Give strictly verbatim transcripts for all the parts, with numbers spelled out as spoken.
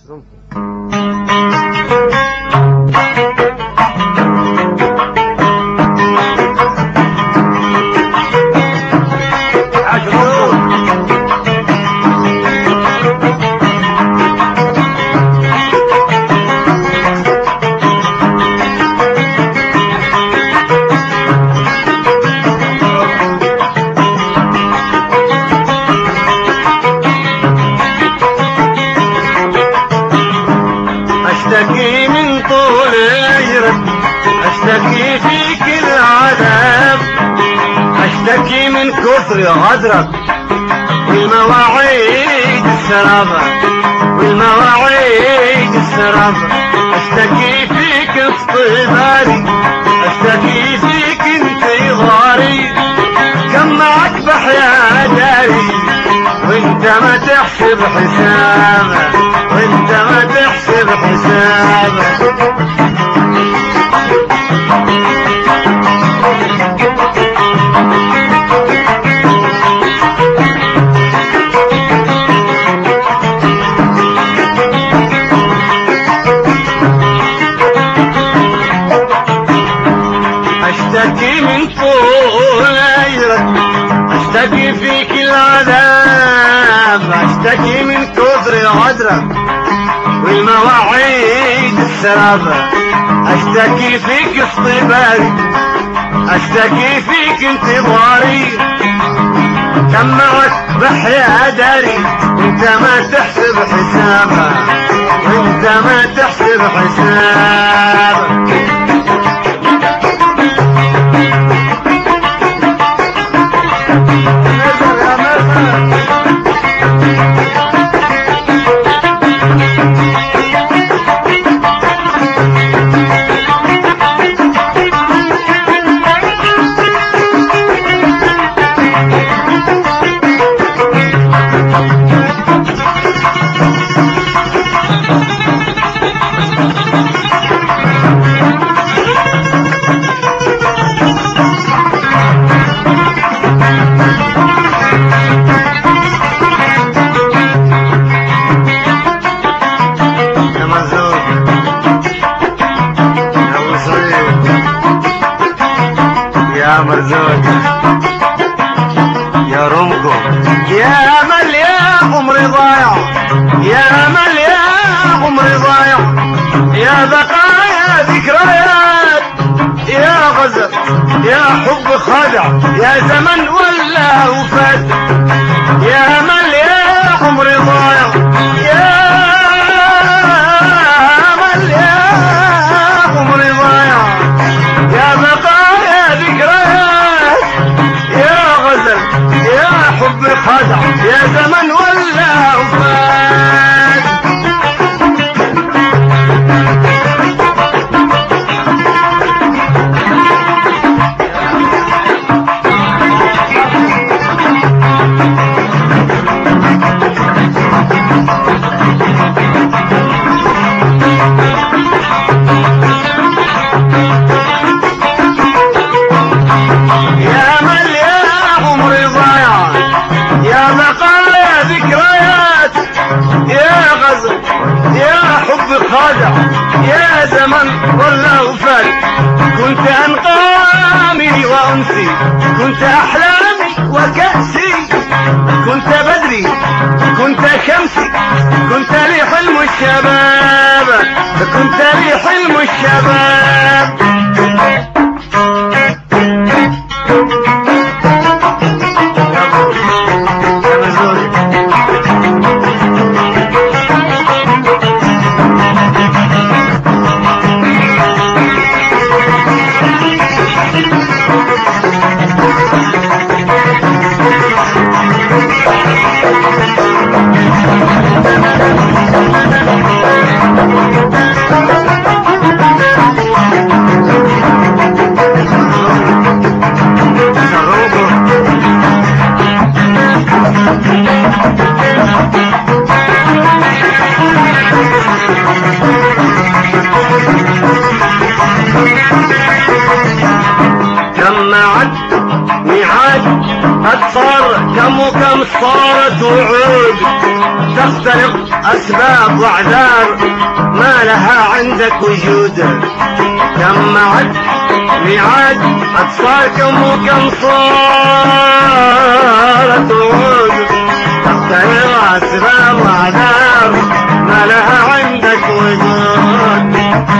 اشتكي من طول عمرك، اشتكي فيك العذاب، اشتكي من كثر غدرك والمواعيد السرابة والمواعيد السرابة. اشتكي فيك اصطباري، اشتكي فيك انتظاري، كم معك بحيا داري وانت ما تحسب حسابه، وانت ما تحسب حسابه. اشتكي من طول عمرك، اشتكي فيك العذاب، اشتكي من كثر غدرك والمواعيد السرابة. اشتكي فيك اصطباري، اشتكي فيك انتظاري، كم معك بحيا داري وانت ما تحسب حسابه، وانت ما تحسب حسابه. يا مرزوق يا رمكو، يا امل يا عمري ضايع، يا امل يا عمري ضايع، يا بقايا ذكريات، يا غزل يا حب خادع، يا زمن ولا وفات، يا امل يا عمري ضايع، يا امل يا عمري ضايع، يا بقايا ذكريات، يا غزل يا حب خادع، يا زمن ولا وفات. خادع يا زمن ولا وفات، كنت انقامي وانسي، كنت احلامي وكأسي، كنت بدري كنت شمسي، كنت لي حلم الشباب، كنت لي حلم الشباب. كم وكم صارت وعود تختلف أسباب وأعذار ما لها عندك وجود. كم معد ميعاد أطفال كم وكم صارت وعود تختلف أسباب وأعذار ما لها عندك وجود.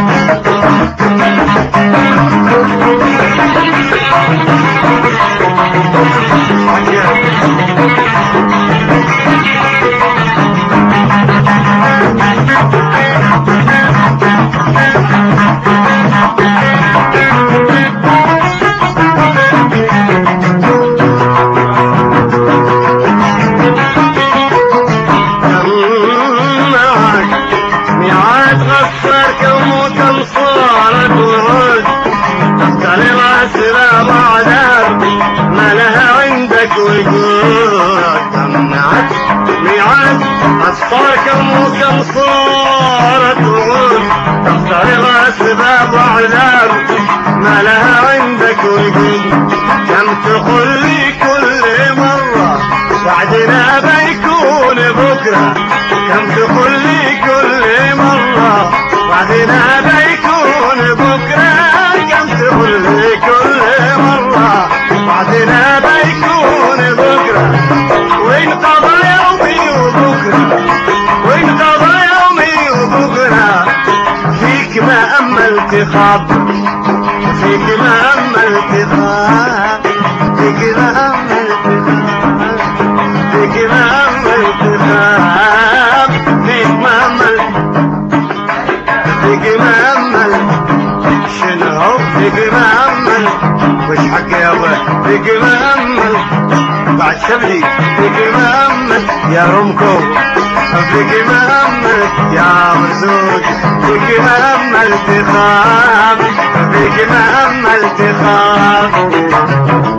صار كم وكم صارت وعود تختار أسباب وأعذار ما لها عندك وجود. كم تقول لي كل مرة بعدنا بيكون بكرة. كم تقول لي كل مرة بعدنا بيكون بكرة. كم تقول لي كل مرة بعدنا بيكون بكرة. وين قضى يومي وبكرة وين قضى يومي وبكرة. فيك ما أملت خاب فيك ما أملت خاب فيك ما أملت خاب فيك ما أملت خاب فيك ما أملت فيك ما أملت شنو فيك ما أملت وش حق يا ابوي فيك ما أملت بعد شبلي فيك ما أملت يا رمكو فيك ما أملت يا مرزوق فيك ما أملت خاب فيك ما أملت خاب.